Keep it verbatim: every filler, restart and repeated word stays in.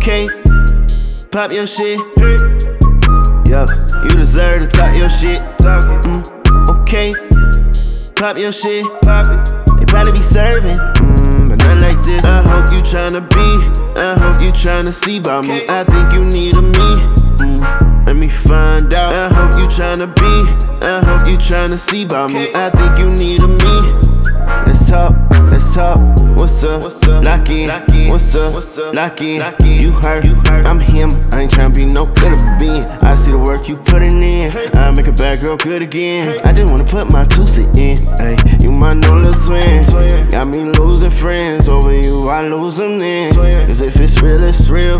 Okay, pop your shit. Yeah, you deserve to talk your shit. Mm, okay, pop your shit. They probably be serving, mm, but not like this. I hope you tryna be, I hope you tryna see about me. I think you need a me. Mm, let me find out. I hope you tryna be, I hope you tryna see about me. I think you need a me. Let's talk, let's talk. What's up? Lock in. What's up? Lock in. You heard, I'm him. I ain't tryna be no good at being. I see the work you putting in. I make a bad girl good again. I just wanna put my two cents in. Hey, you my no little twin. Got me losing friends over you. I lose them then. Cause if it's real, it's real.